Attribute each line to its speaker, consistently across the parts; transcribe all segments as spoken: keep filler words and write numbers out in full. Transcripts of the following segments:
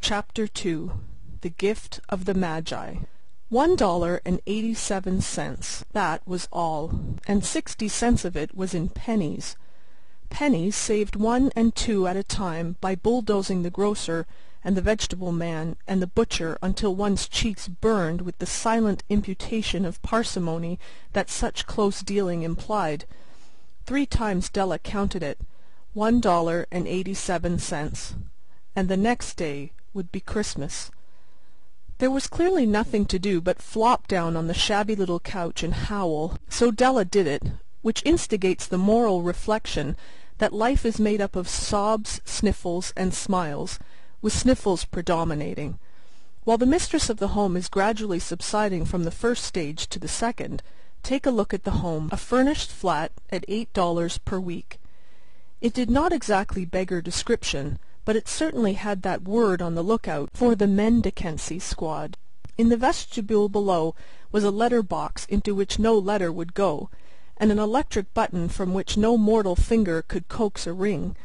Speaker 1: Chapter two. The Gift of the Magi. One dollar and eighty-seven cents, that was all, and sixty cents of it was in pennies. Pennies saved one and two at a time by bulldozing the grocer and the vegetable man and the butcher until one's cheeks burned with the silent imputation of parsimony that such close dealing implied. Three times Della counted it, one dollar and eighty-seven cents, and the next day would be Christmas. There was clearly nothing to do but flop down on the shabby little couch and howl, so Della did it, which instigates the moral reflection that life is made up of sobs, sniffles, and smiles, with sniffles predominating. While the mistress of the home is gradually subsiding from the first stage to the second, take a look at the home, a furnished flat at eight dollars per week. It did not exactly beggar description, but it certainly had that word on the lookout for the mendicancy squad. In the vestibule below was a letter-box into which no letter would go, and an electric button from which no mortal finger could coax a ring.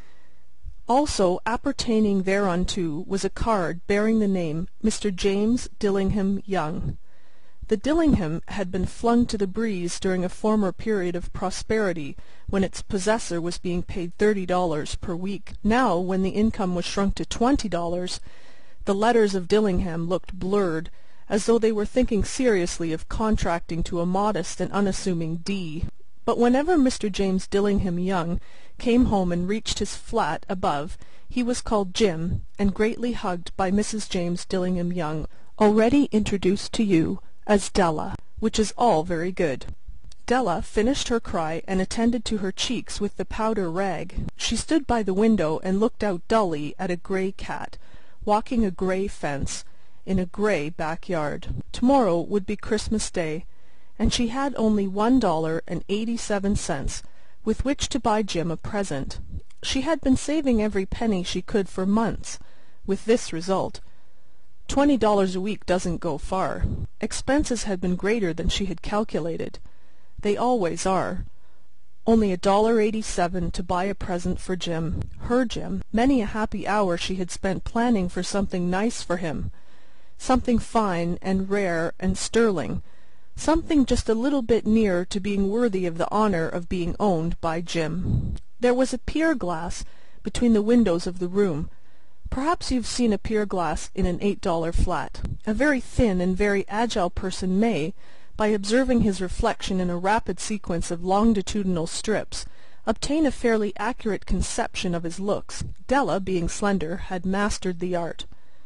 Speaker 1: Also appertaining thereunto was a card bearing the name Mister James Dillingham Young. The Dillingham had been flung to the breeze during a former period of prosperity, when its possessor was being paid thirty dollars per week. Now, when the income was shrunk to twenty dollars, the letters of Dillingham looked blurred, as though they were thinking seriously of contracting to a modest and unassuming D. But whenever Mister James Dillingham Young came home and reached his flat above, he was called Jim, and greatly hugged by Missus James Dillingham Young, already introduced to you as Della, which is all very good. Della finished her cry and attended to her cheeks with the powder rag. She stood by the window and looked out dully at a grey cat, walking a grey fence, in a grey backyard. Tomorrow would be Christmas Day, and she had only one dollar and eighty-seven cents with which to buy Jim a present. She had been saving every penny she could for months, with this result. Twenty dollars a week doesn't go far. Expenses had been greater than she had calculated. They always are. Only a dollar eighty-seven to buy a present for Jim, her Jim. Many a happy hour she had spent planning for something nice for him, something fine and rare and sterling, something just a little bit nearer to being worthy of the honour of being owned by Jim. There was a pier-glass between the windows of the room. Perhaps you've seen a pier-glass in an eight-dollar flat. A very thin and very agile person may, by observing his reflection in a rapid sequence of longitudinal strips, obtain a fairly accurate conception of his looks. Della, being slender, had mastered the art.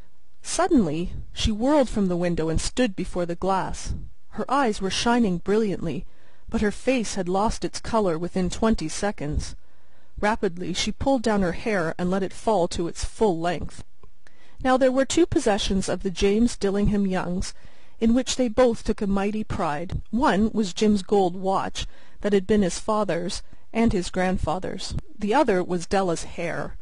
Speaker 1: Suddenly she whirled from the window and stood before the glass. Her eyes were shining brilliantly, but her face had lost its colour within twenty seconds. Rapidly she pulled down her hair and let it fall to its full length. Now there were two possessions of the James Dillingham Youngs in which they both took a mighty pride. One was Jim's gold watch that had been his father's and his grandfather's. The other was Della's hair.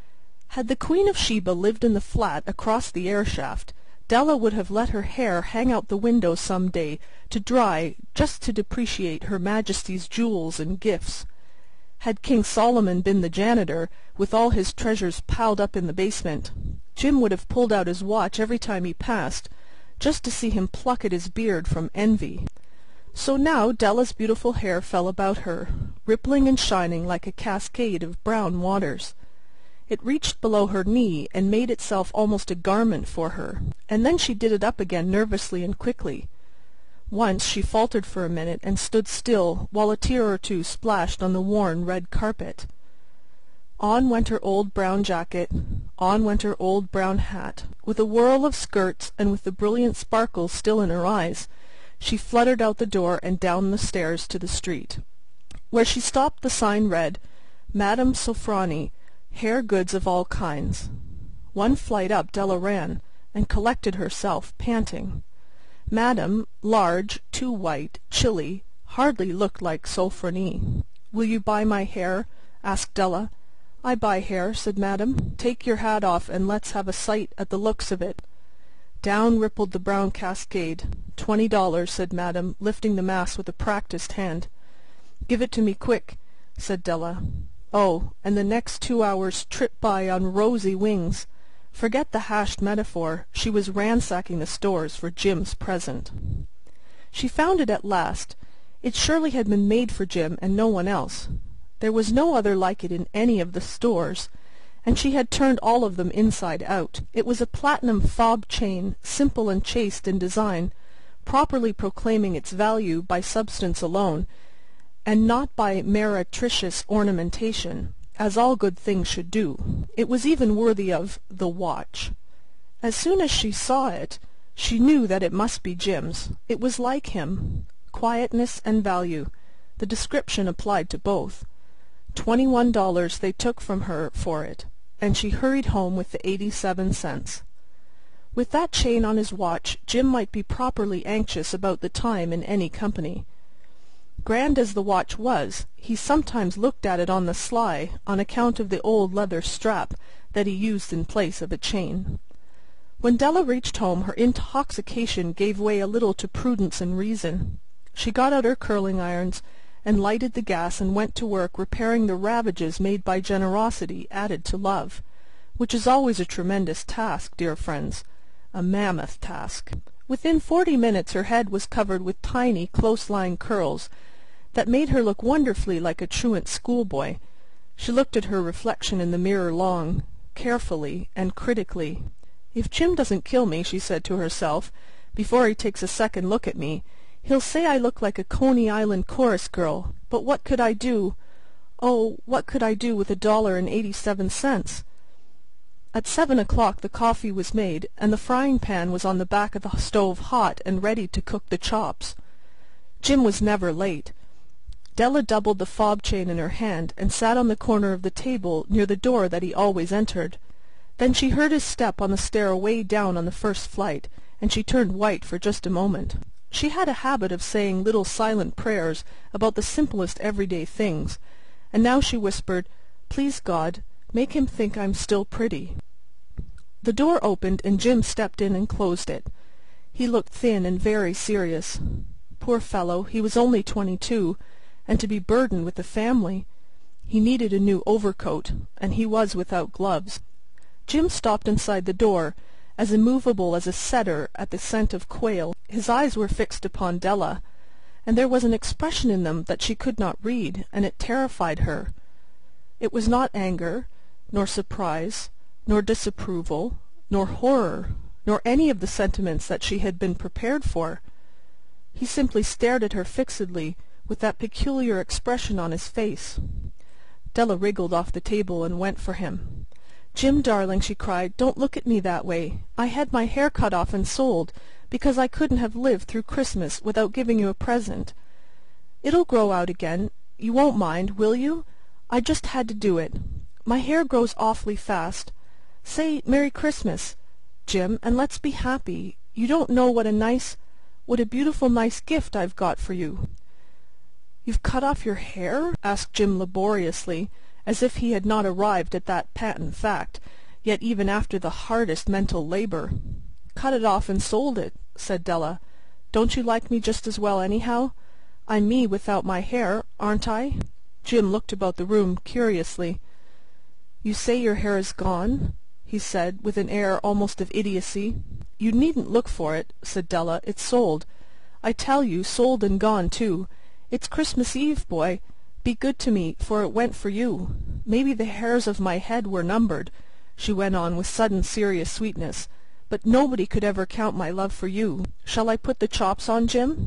Speaker 1: Had the Queen of Sheba lived in the flat across the air-shaft, Della would have let her hair hang out the window some day to dry, just to depreciate Her Majesty's jewels and gifts. Had King Solomon been the janitor, with all his treasures piled up in the basement, Jim would have pulled out his watch every time he passed, just to see him pluck at his beard from envy. So now Della's beautiful hair fell about her, rippling and shining like a cascade of brown waters. It reached below her knee and made itself almost a garment for her, and then she did it up again nervously and quickly. Once she faltered for a minute and stood still while a tear or two splashed on the worn red carpet. On went her old brown jacket, on went her old brown hat. With a whirl of skirts and with the brilliant sparkles still in her eyes, she fluttered out the door and down the stairs to the street. Where she stopped the sign read, Madame Sofronie, hair goods of all kinds. One flight up Della ran, and collected herself, panting. Madame, large, too white, chilly, hardly looked like Sofronie. "Will you buy my hair?" asked Della. "I buy hair," said Madame. "Take your hat off, and let's have a sight at the looks of it." Down rippled the brown cascade. "Twenty dollars," said Madame, lifting the mass with a practised hand. "Give it to me quick," said Della. Oh, and the next two hours tripped by on rosy wings. Forget the hashed metaphor, she was ransacking the stores for Jim's present. She found it at last. It surely had been made for Jim and no one else. There was no other like it in any of the stores, and she had turned all of them inside out. It was a platinum fob chain, simple and chaste in design, properly proclaiming its value by substance alone, and not by meretricious ornamentation, as all good things should do. It was even worthy of the watch. As soon as she saw it, she knew that it must be Jim's. It was like him. Quietness and value. The description applied to both. Twenty-one dollars they took from her for it, and she hurried home with the eighty-seven cents. With that chain on his watch, Jim might be properly anxious about the time in any company. Grand as the watch was, he sometimes looked at it on the sly, on account of the old leather strap that he used in place of a chain. When Della reached home, her intoxication gave way a little to prudence and reason. She got out her curling irons, and lighted the gas, and went to work repairing the ravages made by generosity added to love, which is always a tremendous task, dear friends, a mammoth task. Within forty minutes her head was covered with tiny, close-lying curls, that made her look wonderfully like a truant schoolboy. She looked at her reflection in the mirror long, carefully, and critically. "If Jim doesn't kill me," she said to herself, "before he takes a second look at me, he'll say I look like a Coney Island chorus girl. But what could I do? Oh, what could I do with a dollar and eighty-seven cents?" At seven o'clock the coffee was made, and the frying-pan was on the back of the stove hot and ready to cook the chops. Jim was never late. Della doubled the fob chain in her hand, and sat on the corner of the table near the door that he always entered. Then she heard his step on the stair away down on the first flight, and she turned white for just a moment. She had a habit of saying little silent prayers about the simplest everyday things, and now she whispered, "Please God, make him think I'm still pretty." The door opened, and Jim stepped in and closed it. He looked thin and very serious. Poor fellow, he was only twenty-two, and to be burdened with a family. He needed a new overcoat, and he was without gloves. Jim stopped inside the door, as immovable as a setter at the scent of quail. His eyes were fixed upon Della, and there was an expression in them that she could not read, and it terrified her. It was not anger, nor surprise, nor disapproval, nor horror, nor any of the sentiments that she had been prepared for. He simply stared at her fixedly, with that peculiar expression on his face. Della wriggled off the table and went for him. "Jim, darling," she cried, "don't look at me that way. I had my hair cut off and sold, because I couldn't have lived through Christmas without giving you a present. It'll grow out again. You won't mind, will you? I just had to do it. My hair grows awfully fast. Say Merry Christmas, Jim, and let's be happy. You don't know what a nice, what a beautiful nice gift I've got for you." "You've cut off your hair?" asked Jim laboriously, as if he had not arrived at that patent fact, yet even after the hardest mental labour. "Cut it off and sold it," said Della. "Don't you like me just as well anyhow? I'm me without my hair, aren't I?" Jim looked about the room curiously. "You say your hair is gone?" he said, with an air almost of idiocy. "You needn't look for it," said Della. "It's sold. I tell you, sold and gone too. It's Christmas Eve, boy. Be good to me, for it went for you. Maybe the hairs of my head were numbered," she went on with sudden serious sweetness, "but nobody could ever count my love for you. Shall I put the chops on, Jim?"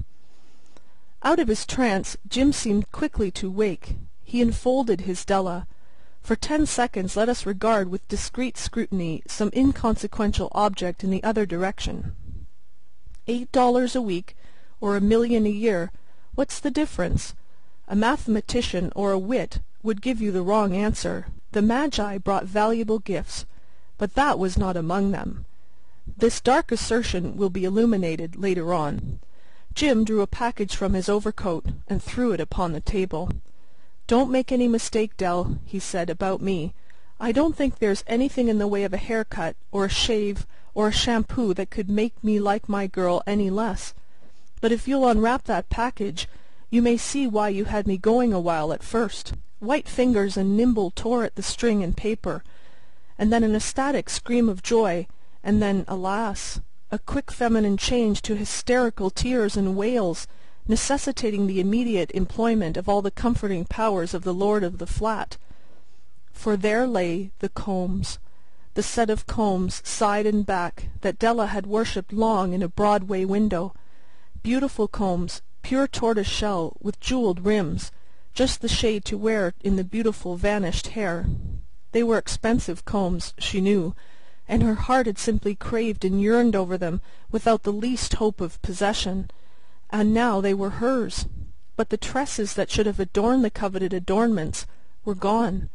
Speaker 1: Out of his trance, Jim seemed quickly to wake. He enfolded his Della. For ten seconds let us regard with discreet scrutiny some inconsequential object in the other direction. Eight dollars a week, or a million a year, what's the difference? A mathematician or a wit would give you the wrong answer. The Magi brought valuable gifts, but that was not among them. This dark assertion will be illuminated later on. Jim drew a package from his overcoat and threw it upon the table. "Don't make any mistake, Dell," he said, "about me. I don't think there's anything in the way of a haircut, or a shave, or a shampoo that could make me like my girl any less. But if you'll unwrap that package, you may see why you had me going a while at first." White fingers and nimble tore at the string and paper, and then an ecstatic scream of joy, and then, alas, a quick feminine change to hysterical tears and wails, necessitating the immediate employment of all the comforting powers of the lord of the flat. For there lay the combs, the set of combs side and back that Della had worshipped long in a Broadway window, beautiful combs, pure tortoise shell, with jewelled rims, just the shade to wear in the beautiful vanished hair. They were expensive combs, she knew, and her heart had simply craved and yearned over them without the least hope of possession. And now they were hers, but the tresses that should have adorned the coveted adornments were gone.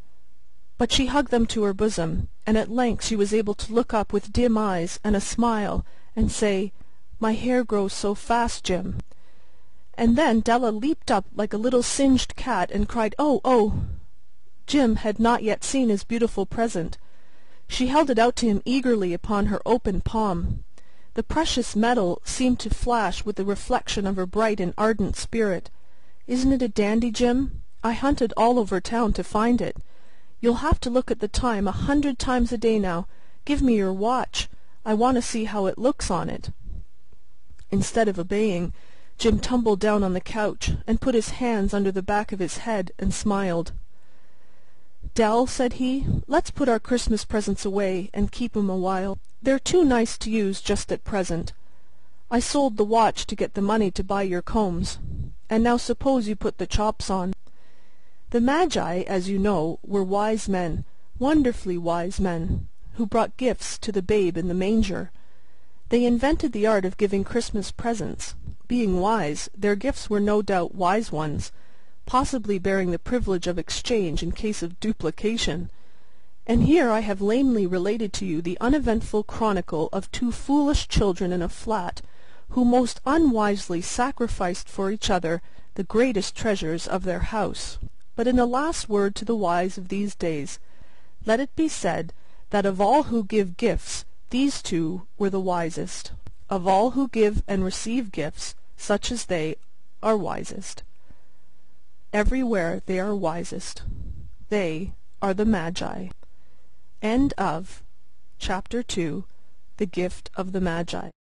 Speaker 1: But she hugged them to her bosom, and at length she was able to look up with dim eyes and a smile, and say, "My hair grows so fast, Jim." And then Della leaped up like a little singed cat and cried, "Oh, oh!" Jim had not yet seen his beautiful present. She held it out to him eagerly upon her open palm. The precious metal seemed to flash with the reflection of her bright and ardent spirit. "Isn't it a dandy, Jim? I hunted all over town to find it. You'll have to look at the time a hundred times a day now. Give me your watch. I want to see how it looks on it." Instead of obeying, Jim tumbled down on the couch and put his hands under the back of his head and smiled. "Dell," said he, "let's put our Christmas presents away and keep 'em a while. They're too nice to use just at present. I sold the watch to get the money to buy your combs, and now suppose you put the chops on." The Magi, as you know, were wise men, wonderfully wise men, who brought gifts to the babe in the manger. They invented the art of giving Christmas presents. Being wise, their gifts were no doubt wise ones, possibly bearing the privilege of exchange in case of duplication. And here I have lamely related to you the uneventful chronicle of two foolish children in a flat, who most unwisely sacrificed for each other the greatest treasures of their house. But in a last word to the wise of these days, let it be said that of all who give gifts, these two were the wisest. Of all who give and receive gifts, such as they are wisest. Everywhere they are wisest. They are the Magi. End of Chapter two. The Gift of the Magi.